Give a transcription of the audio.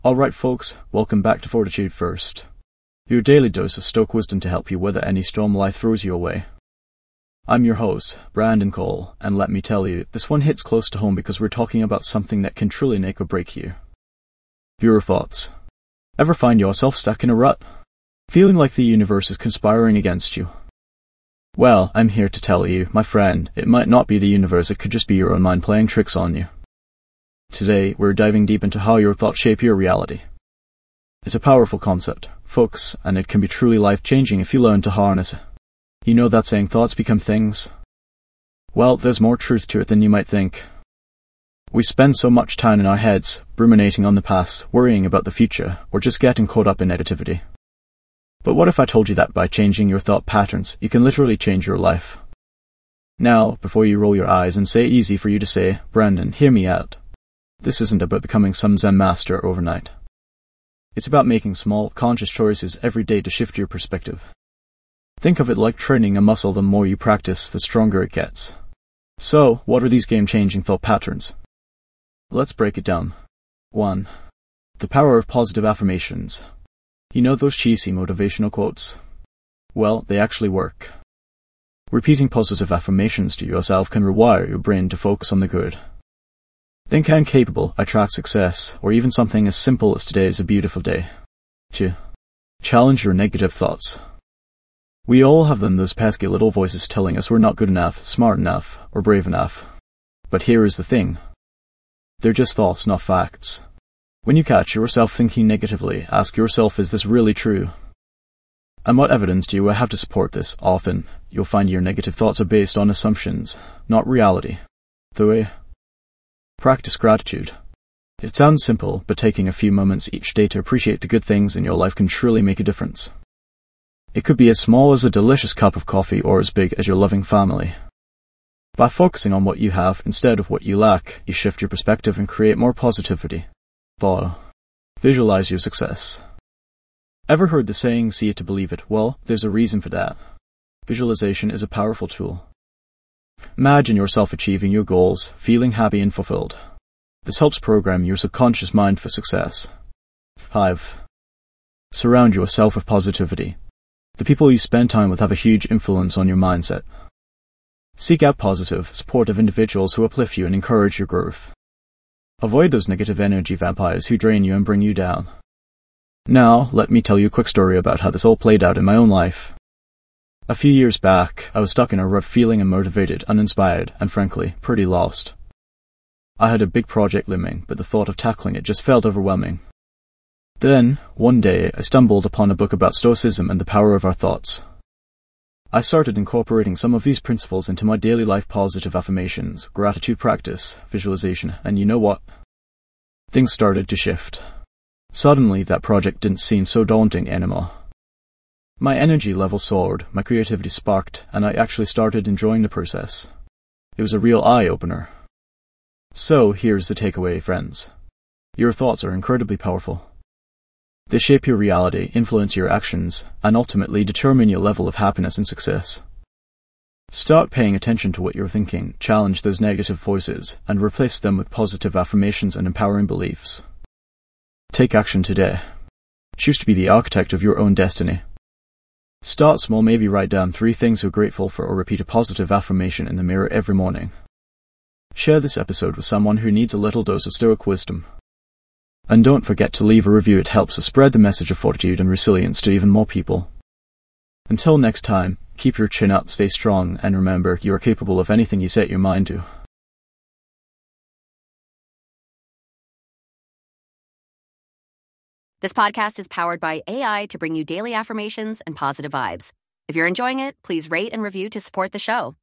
Alright folks, welcome back to Fortitude First. Your daily dose of Stoic wisdom to help you weather any storm life throws your way. I'm your host, Brandon Cole, and let me tell you, this one hits close to home because we're talking about something that can truly make or break you. Your thoughts. Ever find yourself stuck in a rut? Feeling like the universe is conspiring against you? Well, I'm here to tell you, my friend, it might not be the universe, it could just be your own mind playing tricks on you. Today, we're diving deep into how your thoughts shape your reality. It's a powerful concept, folks, and it can be truly life-changing if you learn to harness it. You know that saying, thoughts become things? Well, there's more truth to it than you might think. We spend so much time in our heads, ruminating on the past, worrying about the future, or just getting caught up in negativity. But what if I told you that by changing your thought patterns, you can literally change your life? Now, before you roll your eyes and say easy for you to say, Brandon, hear me out. This isn't about becoming some Zen master overnight. It's about making small, conscious choices every day to shift your perspective. Think of it like training a muscle. The more you practice, the stronger it gets. So, what are these game-changing thought patterns? Let's break it down. 1. The power of positive affirmations. You know those cheesy motivational quotes? Well, they actually work. Repeating positive affirmations to yourself can rewire your brain to focus on the good. Think I'm capable, I attract success, or even something as simple as today is a beautiful day. 2. Challenge your negative thoughts. We all have them, those pesky little voices telling us we're not good enough, smart enough, or brave enough. But here is the thing. They're just thoughts, not facts. When you catch yourself thinking negatively, ask yourself, is this really true? And what evidence do I have to support this? Often, you'll find your negative thoughts are based on assumptions, not reality. 3. Practice gratitude. It sounds simple, but taking a few moments each day to appreciate the good things in your life can truly make a difference. It could be as small as a delicious cup of coffee or as big as your loving family. By focusing on what you have instead of what you lack, you shift your perspective and create more positivity. 4. Visualize your success. Ever heard the saying, see it to believe it? Well, there's a reason for that. Visualization is a powerful tool. Imagine yourself achieving your goals, feeling happy and fulfilled. This helps program your subconscious mind for success. 5. Surround yourself with positivity. The people you spend time with have a huge influence on your mindset. Seek out positive, supportive individuals who uplift you and encourage your growth. Avoid those negative energy vampires who drain you and bring you down. Now, let me tell you a quick story about how this all played out in my own life. A few years back, I was stuck in a rut, feeling unmotivated, uninspired, and frankly, pretty lost. I had a big project looming, but the thought of tackling it just felt overwhelming. Then, one day, I stumbled upon a book about Stoicism and the power of our thoughts. I started incorporating some of these principles into my daily life: positive affirmations, gratitude practice, visualization, and you know what? Things started to shift. Suddenly, that project didn't seem so daunting anymore. My energy level soared, my creativity sparked, and I actually started enjoying the process. It was a real eye-opener. So, here's the takeaway, friends. Your thoughts are incredibly powerful. They shape your reality, influence your actions, and ultimately determine your level of happiness and success. Start paying attention to what you're thinking, challenge those negative voices, and replace them with positive affirmations and empowering beliefs. Take action today. Choose to be the architect of your own destiny. Start small, maybe write down 3 things you're grateful for or repeat a positive affirmation in the mirror every morning. Share this episode with someone who needs a little dose of Stoic wisdom. And don't forget to leave a review, it helps us spread the message of fortitude and resilience to even more people. Until next time, keep your chin up, stay strong, and remember, you are capable of anything you set your mind to. This podcast is powered by AI to bring you daily affirmations and positive vibes. If you're enjoying it, please rate and review to support the show.